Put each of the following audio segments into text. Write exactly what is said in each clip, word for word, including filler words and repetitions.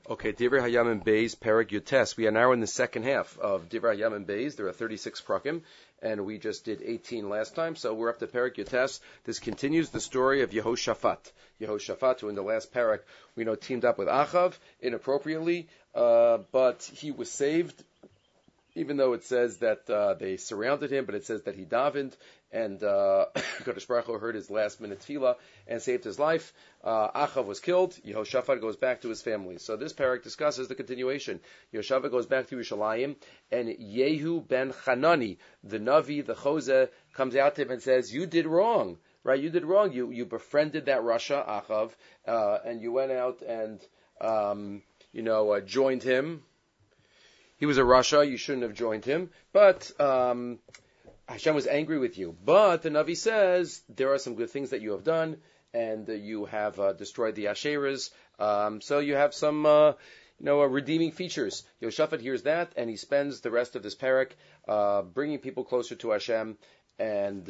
Okay, Divrei Hayam Beis, Perek Yutes. We are now in the second half of Divrei Hayam Beis. There are thirty-six prakim, and we just did eighteen last time, so we're up to Perek Yutes. This continues the story of Yehoshaphat. Yehoshaphat, who in the last Perek we know teamed up with Achav inappropriately, uh, but he was saved, even though it says that uh, they surrounded him, but it says that he davened, and uh, Kadosh Baruch Hu heard his last minute tefillah and saved his life. Uh, Achav was killed. Yehoshaphat goes back to his family. So this parak discusses the continuation. Yehoshaphat goes back to Yerushalayim, and Yehu ben Hanani, the Navi, the Chozeh, comes out to him and says, "You did wrong, right? You did wrong. You you befriended that Rasha Achav, uh, and you went out and um, you know uh, joined him. He was a Rasha. You shouldn't have joined him, but." Um, Hashem was angry with you. But the Navi says, there are some good things that you have done, and uh, you have uh, destroyed the Asherahs, um, so you have some uh, you know, uh, redeeming features. Yehoshaphat hears that, and he spends the rest of this parak uh, bringing people closer to Hashem, and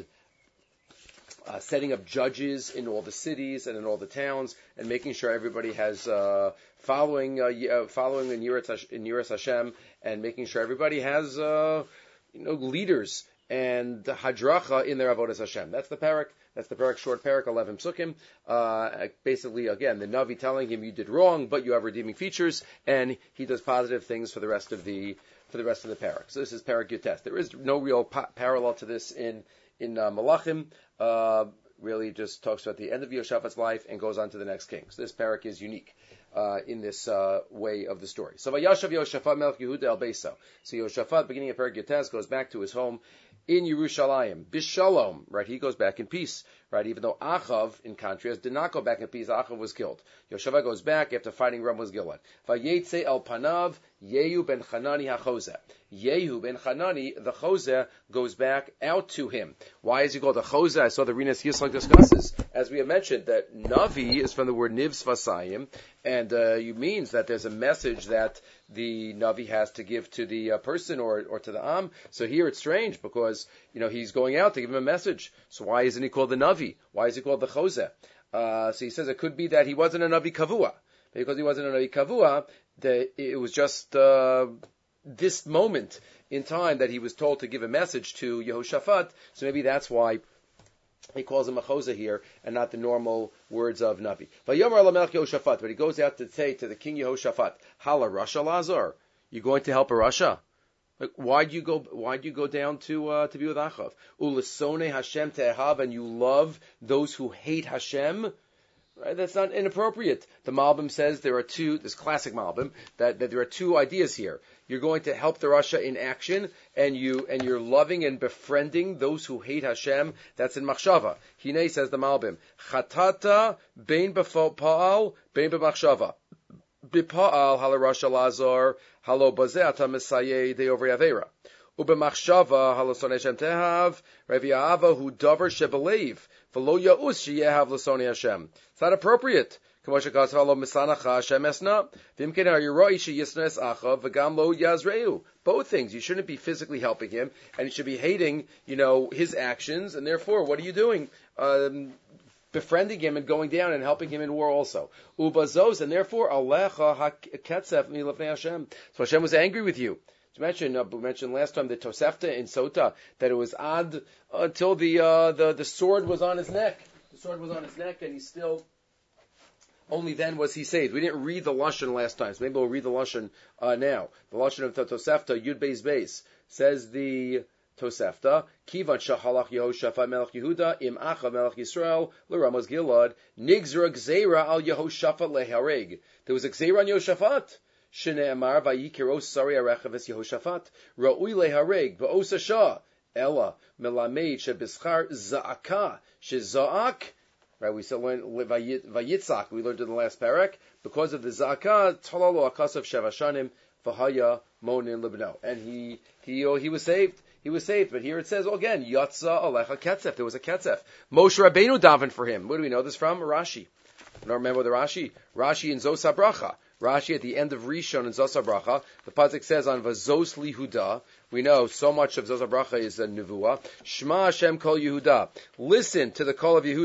uh, setting up judges in all the cities and in all the towns, and making sure everybody has uh, following uh, following in Yiras Hashem, and making sure everybody has uh, you know leaders and the hadracha in their avodas Hashem. That's the parak. That's the parak, short parak, eleven psukim. Uh, basically, again, the Navi telling him you did wrong, but you have redeeming features, and he does positive things for the rest of the for the rest of the parak. So this is parak Yutes. There is no real pa- parallel to this in in uh, Malachim. Uh, really, just talks about the end of Yehoshaphat's life and goes on to the next king. So this parak is unique Uh, in this uh, way of the story. So Vayashav Yehoshaphat Melech Yehuda El Beisa. So Yehoshaphat, beginning of Perek Yutes, goes back to his home in Yerushalayim. Bishalom, right? He goes back in peace, right? Even though Achav, in contrast, did not go back in peace. Achav was killed. Yehoshaphat goes back after fighting Ramos Gilad. Vayetze El Panav Yehu ben Hanani HaChozeh. Yehu ben Hanani, the Chozeh, goes back out to him. Why is he called a Chozeh? I saw the Rinas Yislach discusses, as we have mentioned, that Navi is from the word Niv Svasayim, and uh, it means that there's a message that the Navi has to give to the uh, person or or to the Am. So here it's strange because you know he's going out to give him a message. So why isn't he called the Navi? Why is he called the Chozeh? Uh, so he says it could be that he wasn't a Navi Kavua. Because he wasn't a Navi Kavua, that it was just uh, this moment in time that he was told to give a message to Yehoshaphat. So maybe that's why he calls him a Chozeh here, and not the normal words of Navi. Vayomer ala Melech Yehoshaphat, but he goes out to say to the king Yehoshaphat, Hala Rasha Lazar, you going to help a Rasha? Like, why'd you go? Why'd you go down to uh, to be with Achav? Ulasone Hashem tehav, and you love those who hate Hashem. Right? That's not inappropriate. The Malbim says there are two, this classic Malbim, that, that there are two ideas here. You're going to help the Rasha in action, and you and you're loving and befriending those who hate Hashem. That's in Machshava. Hine says the Malbim, Chatata bein b'pa'al bein b'machshava. B'pa'al hala Rasha Lazar halo bazeh ata mesayeh de'ovri avera. Ubemachshava halosone Hashem tehav revi'ava hu davar shebelev v'lo ya'us sheyehav l'sone Hashem. It's not appropriate. Kamosha kasav lo misanacha Hashem esna v'imken ha'yiroi sheyisnes achav v'gam lo yazreu. Both things. You shouldn't be physically helping him, and you should be hating, you know, his actions. And therefore, what are you doing? Um, befriending him and going down and helping him in war also. Ubazos, and therefore alecha haketzef milafnei Hashem. So Hashem was angry with you. To mention, uh, we mentioned last time the Tosefta in Sota that it was ad until the uh, the the sword was on his neck. The sword was on his neck, and he still. Only then was he saved. We didn't read the Lashon last time, so maybe we'll read the Lashon uh, now. The Lashon of the Tosefta, Yud Beis Beis, says the Tosefta, Kivan Shahalach Yehoshaphat Melech Yehuda Im Achav Melech Yisrael LeRamos Gilad Nigzra Gzeira Al Yehoshaphat Lehareg. There was a Gzeira on Yehoshaphat. Shne'emar Vayikiro Sari Arechav Yehoshaphat Ra'ui Lehareg V'Osa Shah Ella Melamed Shebischar Za'aka Sheza'ak. Right, we said when Vayitzak, we learned in the last parak, because of the Zakah, Talalo Akasav Shevashanim Vahaya Monin Libno. And he he oh, he was saved. He was saved. But here it says, well, again, Yatza Alecha Ketzef. There was a Ketzef. Moshe Rabbeinu davened for him. Where do we know this from? Rashi. I don't remember the Rashi. Rashi in Zos HaBracha. Rashi at the end of Rishon in Zos HaBracha, the pasuk says on Vazos Lihuda, we know so much of Zos HaBracha is a nevuah. Shema Hashem Kol Yehuda. Listen to the call of Yehuda.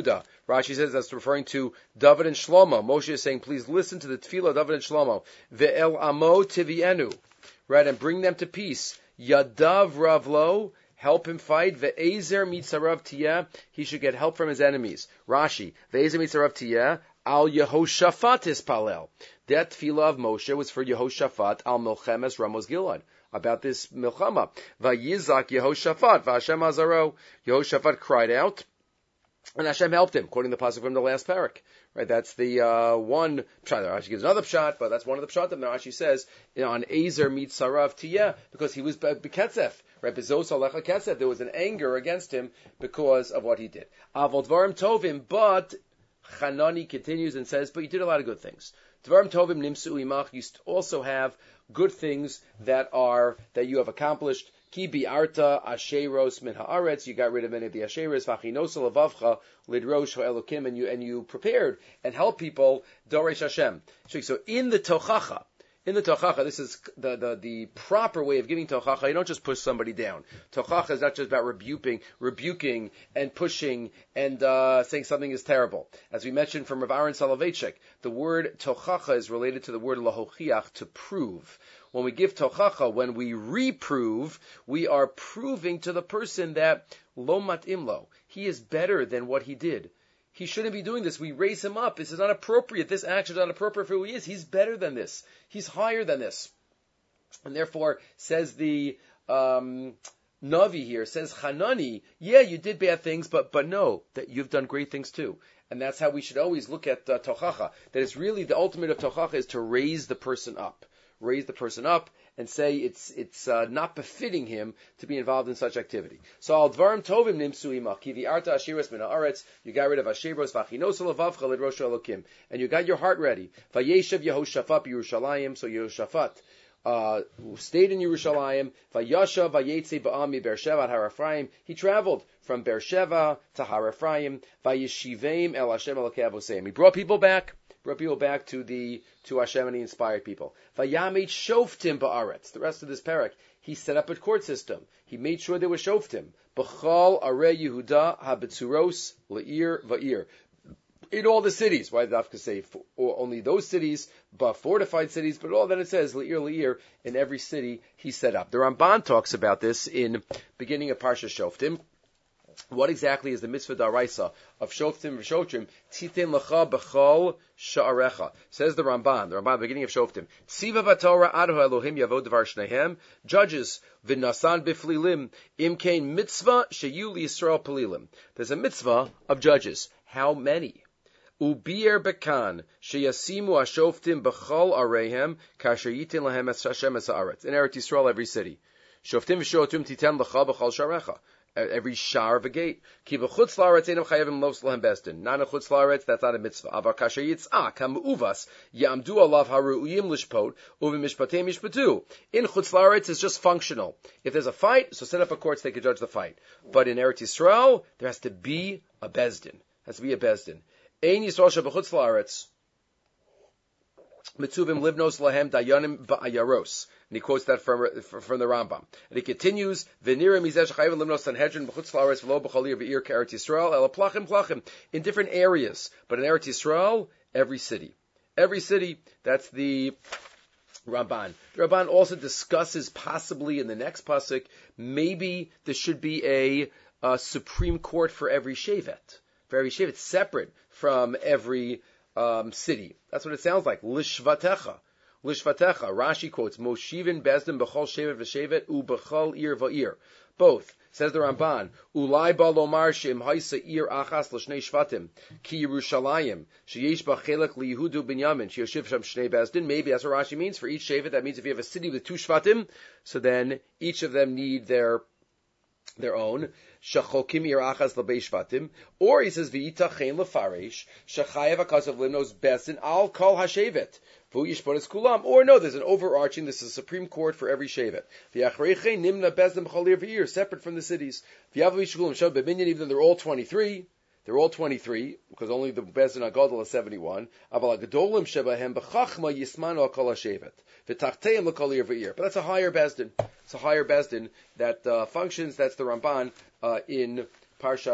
Rashi says that's referring to David and Shlomo. Moshe is saying, please listen to the tefillah of David and Shlomo. Ve'el amo tivienu. Right, and bring them to peace. Yadav ravlo, help him fight. Ve'ezer mitzarav tiyeh, he should get help from his enemies. Rashi, ve'ezer mitzarav tiyeh, al Yehoshaphat ispalel. That tefillah of Moshe was for Yehoshaphat al milchemes Ramos Gilad. About this milchama. Vayizak Yehoshaphat, v'Hashem azaro. Yehoshaphat cried out, and Hashem helped him, quoting the pasuk from the last parak. Right, that's the uh, one pshat. Rashi gives another pshat, but that's one of the pshatim that Rashi says, you know, on Ezer mitzarav tiyeh, because he was beketzef. Right, bezos alecha ketzef. There was an anger against him because of what he did. Avol dvarim tovim, but Hanani continues and says, but you did a lot of good things. Dvarim tovim nimsu imach. You also have good things that are that you have accomplished. Ki bi'arta asheros min haaretz. You got rid of many of the asheros. V'achinosa levavcha lidrosh ha'elokim, and you and you prepared and helped people doresh Hashem. So in the tochacha, in the tochacha, this is the, the the proper way of giving tochacha. You don't just push somebody down. Tochacha is not just about rebuking, rebuking and pushing and uh, saying something is terrible. As we mentioned from Rav Aaron Soloveitchik, the word tochacha is related to the word lahochiach, to prove. When we give tochacha, when we reprove, we are proving to the person that lo mat'im lo, he is better than what he did. He shouldn't be doing this. We raise him up. This is not appropriate. This action is not appropriate for who he is. He's better than this. He's higher than this. And therefore, says the um, Navi here, says Hanani, yeah, you did bad things, but but no, that you've done great things too. And that's how we should always look at uh, tochacha. That it's really the ultimate of tochacha is to raise the person up. Raise the person up and say it's it's uh, not befitting him to be involved in such activity. So al dvarim tovim nimsu imach ki vi'arta asheros min haaretz. You got rid of asheros v'achinosa levavcha lidrosh elokim, and you got your heart ready. Vayeshev Yehoshaphat Yerushalayim. So Yehoshaphat uh, stayed in Yerushalayim. Vayasha vayetze ba'ami Beersheva Har Ephraim. He traveled from Beersheva to Har Ephraim. Vayeshivim el Hashem elokei avoseim. He brought people back. Brought people back to the to Hashem, and he inspired people. Vayamid shoftim ba'aretz. The rest of this parak, he set up a court system. He made sure there was shoftim. B'chal arei Yehuda habetzuros le'ir va'ir. In all the cities. Why did Dafka say for, or only those cities, but fortified cities? But all that it says, le'ir le'ir, in every city he set up. The Ramban talks about this in beginning of Parsha Shoftim. What exactly is the mitzvah daraisa of shoftim v'shotrim? Titen lecha b'chol sha'arecha. Says the Ramban, the Ramban, beginning of shoftim. Tziva v'torah adho Elohim yavod dvar shnehem. Judges v'nasan b'flilim imkein mitzvah sheyu liyisrael palilim. There's a mitzvah of judges. How many? Ubier bekan sheyasimu ashoftim b'chol arehem kasher yitin lahem es Hashem es haaretz. In Eretz Yisrael, every city. Shoftim v'shotrim titen lecha b'chol sha'arecha. Every shar of a gate. Ki v'chutz la'aretz einam chayavim los lahem besdin. Not a chutz la'aretz, that's not a mitzvah. Avar kasher yitz'ak ha'mu'uvas ya'amdu alav ha'ru'uyim lishpot u'v'mishpatei mishpatu. In chutz la'aretz, it's just functional. If there's a fight, so set up a court so they can judge the fight. But in Eretz Yisrael, there has to be a besdin. Has to be a besdin. Ein Yisrael sheb'chutz la'aretz. Mitzuvim livnos lahem dayanim va'ayaros. And he quotes that from, from the Rambam. And he continues, V'nira mizeh shechayim limnos sanhedrin b'chutz la'aretz v'lo b'chalir v'ir k'Eretz Yisrael el plachim plachim. In different areas. But in Eretz Yisrael, every city. Every city, that's the Ramban. The Ramban also discusses possibly in the next pasuk, maybe there should be a, a Supreme Court for every shevet. For every shevet, separate from every um, city. That's what it sounds like. Lishvatecha. Lishvatecha. Rashi quotes, Moshivin bezdin b'chol shevet v'shevet u b'chol ir va'ir. Both. Says the Ramban, Ulai balomar shem haisa ir achas l'shnei shvatim ki Yerushalayim sheyesh b'chelek liYehudu binyamin sheyoshiv sham shnei bezdin. Maybe that's what Rashi means for each shevet. That means if you have a city with two shvatim, so then each of them need their their own. Shachokim irachas lebei shvatim, or he says v'yitachein lefaresh shachayev akasav limnos bezdin al kol hashevet v'yishponis kulam. Or no, there's an overarching. This is a Supreme Court for every shevet. V'yachreichein nimna bezdin b'cholir v'yir, separate from the cities. V'yavav yishkulim shad b'minyan, even though they're all twenty-three. They're all twenty-three, because only the Bezdin HaGadol is seventy-one. Aval HaGadolim shebahem b'chachma yismanu akol hashevet. V'tachteim l'kolir v'ir. But that's a higher Bezdin. It's a higher Bezdin that uh, functions. That's the Ramban uh, in Parshash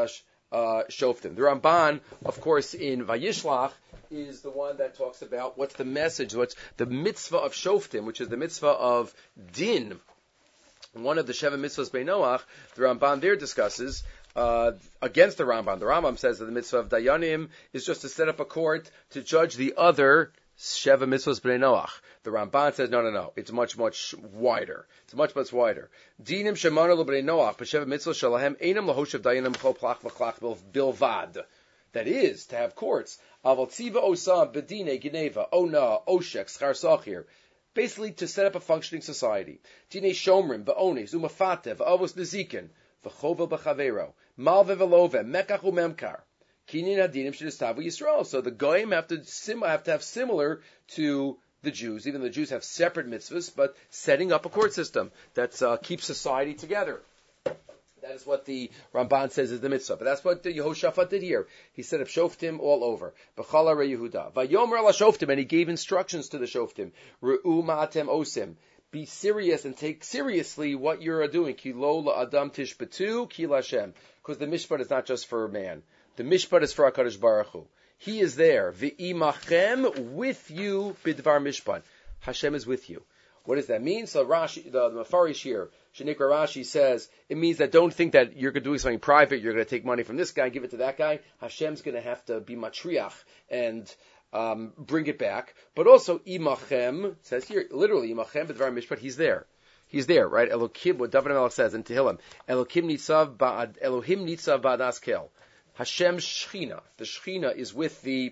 uh, Shoftim. The Ramban, of course, in Vayishlach, is the one that talks about what's the message, what's the mitzvah of Shoftim, which is the mitzvah of Din. One of the Sheva mitzvahs Bei Noach, the Ramban there discusses uh, against the Rambam. The Rambam says that the mitzvah of Dayanim is just to set up a court to judge the other Sheva mitzvahs Bnei Noach. The Ramban says, no, no, no. It's much, much wider. It's much, much wider. Dinim shemanu l'Bnei Noach, b'Sheva mitzvah shalahem, einam lahoshav dayanim chol plach v'chlach bilvad. That is, to have courts. Aval tziva osam, bedine, geneva, ona, oshek, schar sachir. Basically, to set up a functioning society. Dine shomrim, v'ones, umafatev, avos nezikin, v'chovel b'chavero, malve v'love, mekach u'memkar. Kinyan hadinim shenistavu Yisrael. So the goyim have to sim, have to have similar to the Jews, even though the Jews have separate mitzvahs, but setting up a court system that uh, keeps society together. That is what the Ramban says is the mitzvah. But that's what the Yehoshaphat did here. He set up shoftim all over. B'chala re Yehuda. Vayomer ala shoftim, and he gave instructions to the shoftim. Re'u ma'atem osim. Be serious and take seriously what you're doing. Ki lo la'adam tishbetu ki l'Hashem. Because the mishpat is not just for man. The mishpat is for HaKadosh Baruch Hu. He is there. V'imachem, with you, bidvar mishpat. Hashem is with you. What does that mean? So Rashi, the, the Mefarish here, Shanikra Rashi says, it means that don't think that you're doing something private, you're going to take money from this guy and give it to that guy. Hashem's going to have to be matriach and um, bring it back. But also, imachem, says here, literally, imachem b'dvar mishpat, he's there. He's there, right? Elokim, what David HaMelech says in Tehillim, Elokim nitzav ba'ad, Elohim nitzav ba'adas kel. Hashem's Shechina, the Shechina is with the,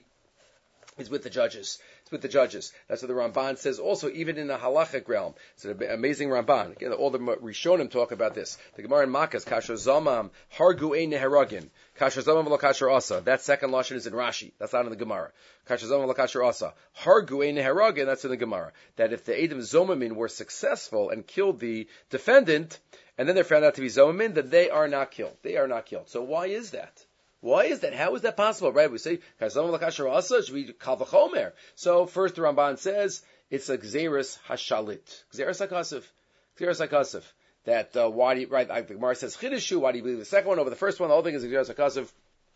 is with the judges. It's with the judges. That's what the Ramban says also, even in the halachic realm. It's an amazing Ramban. Again, all the Rishonim talk about this. The Gemara in Makkos, Kasher Zomam, Hargu Ein Neheragin. Kasher Zomam V'lo Kasher Asa. That second lashon is in Rashi. That's not in the Gemara. Kasher Zomam V'lo Kasher Asa. Hargu Ein Neheragin, that's in the Gemara. That if the Edom Zomamin were successful and killed the defendant, and then they're found out to be Zomamin, then they are not killed. They are not killed. So why is that? Why is that? How is that possible? Right? We say, should be kal v'chomer. So first the Ramban says, it's a Gzeris Hashalit. Gzeris HaKasif. Gzeris HaKasif. That, uh, why do you, right, the Gemara says, Chidishu, why do you believe the second one over the first one? The whole thing is Gzeris HaKasif.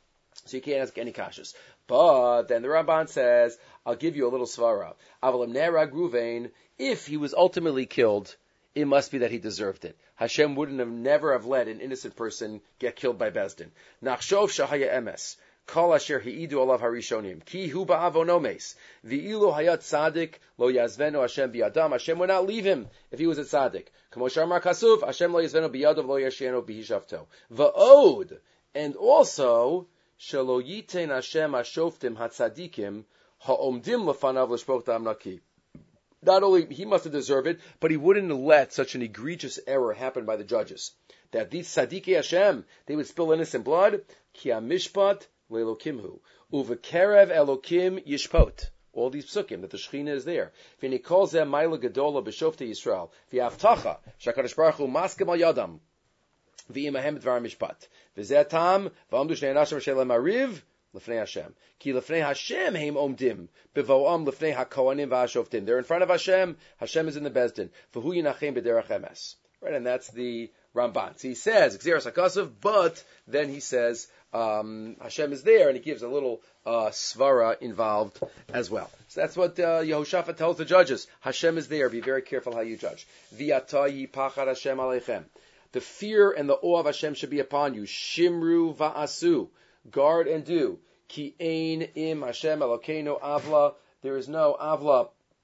So you can't ask any kashas. But then the Ramban says, I'll give you a little svara. Avalim nerag Ruvain, if he was ultimately killed, it must be that he deserved it. Hashem wouldn't have never have let an innocent person get killed by Bezdin. Nachshov shahaya emes. Kol asher hi'idu olav harishonim. Ki hu ba'avonomes. V'ilu hayat tzaddik lo yazvenu Hashem biyadam. Hashem would not leave him if he was a tzaddik. Kamo shamar kasuv. Hashem lo yazvenu biyadav lo yashenu bihishavto. Va'od. And also, shelo yitein Hashem hashoftim hatzadikim ha'omdim lefanav l'shpok dam naki. Not only he must have deserved it, but he wouldn't have let such an egregious error happen by the judges. That these tzadikei Hashem, they would spill innocent blood. Ki hamishpat le'elokimhu uvekerev elokim yishpot. All these psukim that the Shechina is there. V'ni kol zeh ma'ila gedola b'shoftei Yisrael v'yavtacha shakadosh baruch hu maskem al yadam v'imahem dvar mishpat v'zeh tam v'amdu shnei anashim shelem ariv. Lefnei Hashem. Ki lefnei Hashem heim omdim. Bevoam lefnei hakohanim v'hashoftim. They're in front of Hashem. Hashem is in the Bezdin. V'hu yinachem b'derech emes. Right, and that's the Ramban. So he says, Gzeras HaKasif, but then he says, um, Hashem is there, and he gives a little uh, svara involved as well. So that's what uh, Yehoshaphat tells the judges. Hashem is there. Be very careful how you judge. V'yata yipachad Hashem aleichem. The fear and the awe of Hashem should be upon you. Shimru va'asu. Guard and do. Ki ein im Hashem Elokeinu avla. There is no avla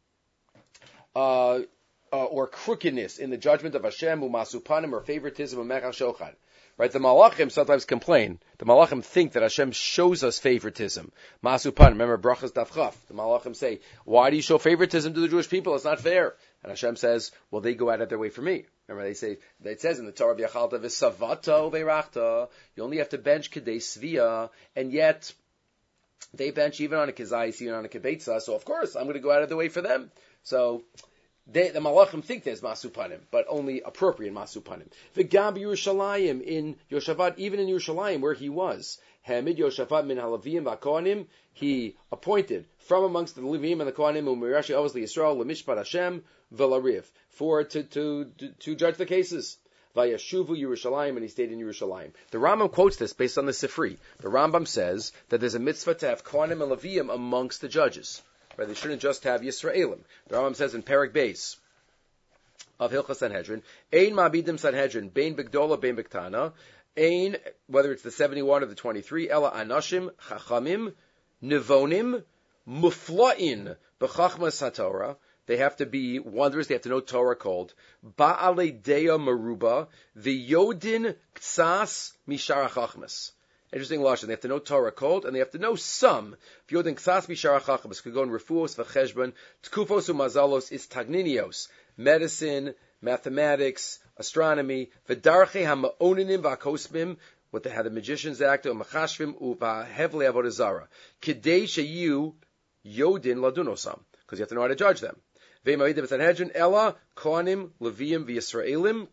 uh, uh, or crookedness in the judgment of Hashem, umasupanim, or favoritism, umechach shochad. Right? The Malachim sometimes complain. The Malachim think that Hashem shows us favoritism. Masupanim. Remember, brachas daf chaf. The Malachim say, why do you show favoritism to the Jewish people? It's not fair. And Hashem says, well, they go out of their way for me. Remember, they say, it says in the Torah, V'yachalta v'savata v'erachta, you only have to bench kedei svia, and yet they bench even on a kezayis, even on a kibetza, so of course, I'm going to go out of the way for them. So, they, the Malachim think there's masupanim, but only appropriate masupanim. V'gam Yerushalayim, in Yoshavat, even in Yerushalayim, where he was, Hamid Yoshavat min halavim v'kohanim, he appointed from amongst the Levim and the Kohanim, Umirashi obviously Yisrael, Lemishpat Hashem, Velariv, for to, to, to, to judge the cases. Vayashuvu Yerushalayim, and he stayed in Yerushalayim. The Rambam quotes this based on the Sifri. The Rambam says that there's a mitzvah to have Kohanim and Leviyim amongst the judges. Right? They shouldn't just have Yisraelim. The Rambam says in Perek Beis of Hilchas Sanhedrin, Ein Ma'abidim Sanhedrin, Bein Bigdola, Bein Biktana, Ein, whether it's the seventy-one or the twenty-three, Ela Anashim, Chachamim, Nivonim, Mufla'in, B'chachmas HaTorah. They have to be wondrous. They have to know Torah called Ba'alei Dea Meruba, the Yodin Ksas Mishara Chachmas. Interesting lashon. They have to know Torah called, and they have to know some. Yodin Ksas Mishara Chachmas could go in Refuos v'Cheshbon, Tkufos u'Mazalos is Tagninios, medicine, mathematics, astronomy, v'Darchei HaMa'oninim v'Akosmim, what they had the magicians act, u'Machashvim u'Va'hevle Avodah Zara, Kidei sheyu Yodin Ladunosam, because you have to know how to judge them. Ve'ma'idem Sanhedrin Ella Kohanim Leviyim v'Yisraelim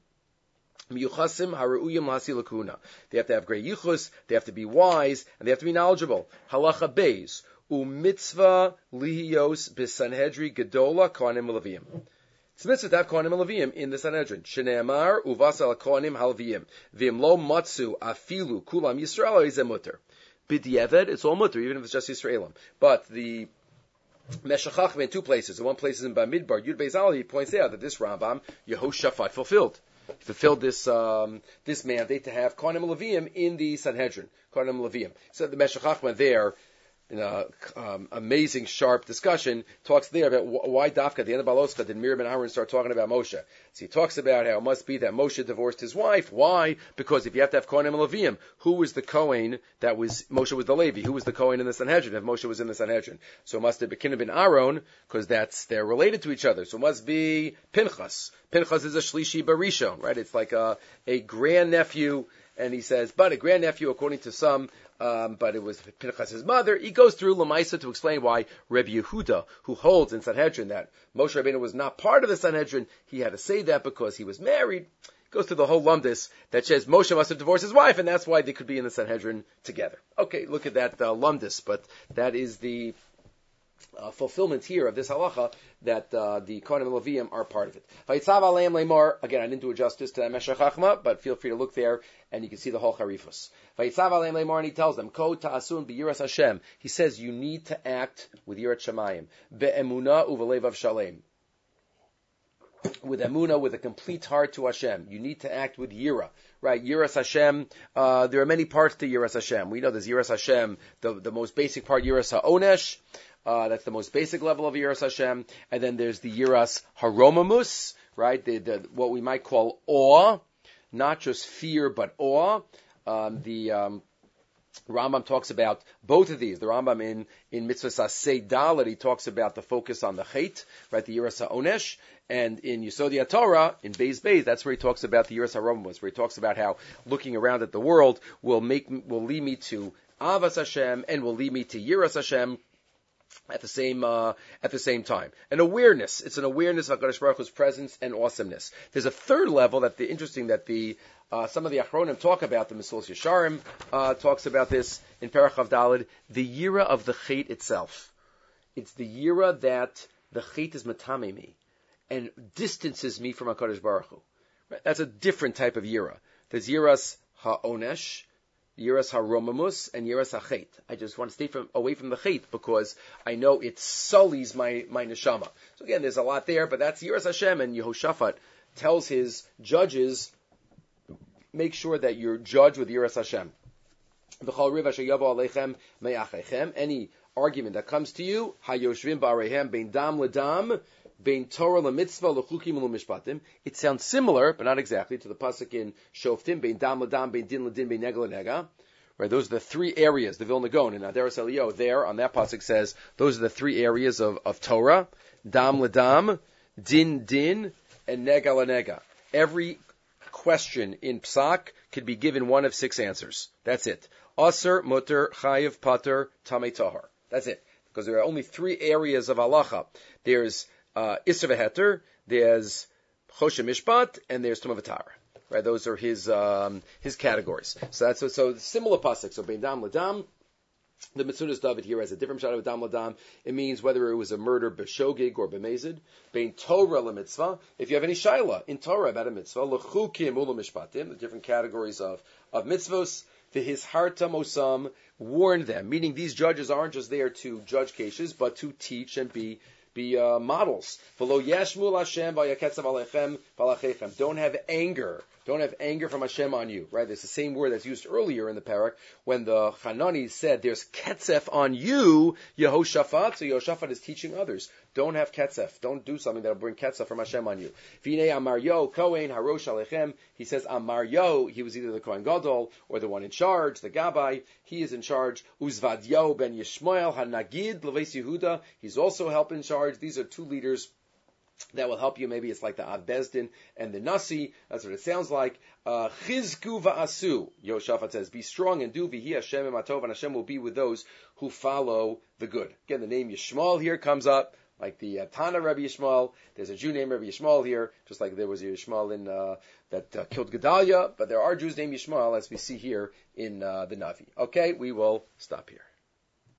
Miyuchasim Haru'uyim Lasi Lakuna. They have to have great yichus, they have to be wise, and they have to be knowledgeable. Halacha Beis u'mitzvah lihiyos b'Sanhedri Gedola Kohanim Leviyim. It's a mitzvah to have Kohanim Leviyim in the Sanhedrin. Shneamar uvasal Kohanim Halviyim v'im lo matzu afilu kulam Yisrael is a mutter. B'diavad, it's all mutter, even if it's just Yisraelim. But the Meshachach in two places. In one place is in Bamidbar, Yud Beis Al, he points out that this Rambam, Yehoshaphat, fulfilled. He fulfilled this um, this mandate to have Kohanim Leviyim in the Sanhedrin. Kohanim Leviyim. So the Meshachach went there in a um, amazing, sharp discussion, talks there about wh- why Dafka, at the end of Baloscha, did Miriam and Aaron start talking about Moshe. So he talks about how it must be that Moshe divorced his wife. Why? Because if you have to have Kohanim and Leviyim, who was the Kohen that was, Moshe was the Levi, who was the Kohen in the Sanhedrin, if Moshe was in the Sanhedrin? So it must have been been Aaron, because that's, they're related to each other. So it must be Pinchas. Pinchas is a Shlishi Barishon, right? It's like a, a grandnephew, and he says, but a grandnephew, according to some, Um, but it was Pinchas' mother. He goes through Lamaisa to explain why Rebbe Yehuda, who holds in Sanhedrin that Moshe Rabbeinu was not part of the Sanhedrin, he had to say that because he was married. He goes through the whole lumdis that says Moshe must have divorced his wife, and that's why they could be in the Sanhedrin together. Okay, look at that uh, lumdis, but that is the Uh, fulfillment here of this halacha that uh, the Kohanim and Leviyim are part of it. Vayitzav aleim leimor. Again, I didn't do justice to that Meshech Chachma, but feel free to look there and you can see the whole charifus. Vayitzav aleim leimor, and he tells them, Ko ta'asun biyiras Hashem. He says you need to act with yirat shamayim, be'emunah uvelevav shalem. With emunah, with a complete heart to Hashem. You need to act with yira. Right, Yiras Hashem, uh, there are many parts to Yiras Hashem. We know there's Yiras Hashem, the, the most basic part, Yiras HaOnesh, uh, that's the most basic level of Yiras Hashem, and then there's the Yiras HaRomamus, right, the, the, what we might call awe, not just fear, but awe. Um, the, um, Rambam talks about both of these. The Rambam in, in Mitzvah Sasei Dalet, he talks about the focus on the Chet, right, the Yiras HaOnesh, and in Yesodei Torah, in Beis Beis, that's where he talks about the Yiras HaRomamus, where he talks about how looking around at the world will make, will lead me to Avas Hashem, and will lead me to Yiras Hashem, at the same uh, at the same time. An awareness. It's an awareness of HaKadosh Baruch Hu's presence and awesomeness. There's a third level that the interesting that the uh, some of the Achronim talk about. The Mesilas Yesharim uh, talks about this in Perach Chav Daled. The yira of the Chet itself. It's the yira that the Chet is matame me and distances me from HaKadosh Baruch Hu. Right? That's a different type of yira. There's yiras ha'onesh, Yiras HaRomamus, and Yiras HaChet. I just want to stay from, away from the Chet because I know it sullies my, my neshama. So again, there's a lot there, but that's Yiras Hashem, and Yehoshaphat tells his judges, make sure that you're judged with Yiras Hashem. Any argument that comes to you, Hayoshvim Ba'arehem Bein Dam L'Dam, Bein Torah L'Mitzvah L'chukim L'Mishpatim. It sounds similar, but not exactly, to the pasuk in Shoftim, Bein Dam L'Dam, Bein Din L'Din, Bein Nega L'Nega. Right, those are the three areas, the Vilna Gaon, and Adaras Eliyahu there on that pasuk says, those are the three areas of, of Torah, Dam L'Dam, Din Din, and Nega L'Nega. Every question in Psak could be given one of six answers. That's it. Aser, Mutter, Chayiv, Pater, Tamei Tahar. That's it. Because there are only three areas of halacha. There's uh, Isser v'Heter, there's Choshen Mishpat, and there's Tumah v'Tara. Right? Those are his um, his categories. So that's so similar pasuk. So Bein Dam L'Dam, The Metzudas David here has a different shot of Adam Ladam. It means whether it was a murder b'shogig or b'mezid. Bein Torah l'mitzvah. If you have any shaila in Torah about a mitzvah, l'chukim ula mishpatim, the different categories of, of mitzvos, the his harta mosam, warn them. Meaning these judges aren't just there to judge cases, but to teach and be be uh, models. V'lo yashmul Hashem v'yaketzav alechem v'alachechem. Don't have anger. Don't have anger from Hashem on you, right? There's the same word that's used earlier in the parak when the Hanani said there's ketzef on you, Yehoshaphat. So Yehoshaphat is teaching others. Don't have ketzef. Don't do something that'll bring ketzef from Hashem on you. V'nei Amaryo Kohen Harosh Alechem. He says Amaryo. He was either the Kohen Gadol or the one in charge, the Gabbai. He is in charge. Uzvadyo ben Yishmael Hanagid Leves Yehuda. He's also help in charge. These are two leaders that will help you. Maybe it's like the Ad Bezdin and the Nasi. That's what it sounds like. Chizku va'asu. Yehoshaphat says, be strong and do v'hi Hashem ematov, and Hashem will be with those who follow the good. Again, the name Yishmael here comes up, like the uh, Tana Rabbi Yishmael. There's a Jew named Rabbi Yishmael here, just like there was a Yishmael in, uh, that uh, killed Gedaliah, but there are Jews named Yishmael, as we see here in uh, the Navi. Okay, we will stop here.